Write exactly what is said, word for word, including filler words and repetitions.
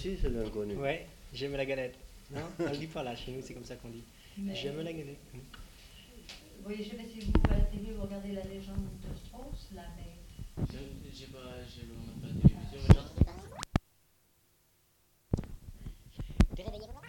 aussi, c'est l'inconnu. Ouais, j'aime la galette. Non, on le dit pas là, chez nous c'est comme ça qu'on dit. Mais J'aime la galette. oui, je sais pas si vous, à la télé, vous regardez la légende de Strauss, là, mais Je- J'ai pas, j'ai vraiment pas de télévision, mais j'entends. Te réveiller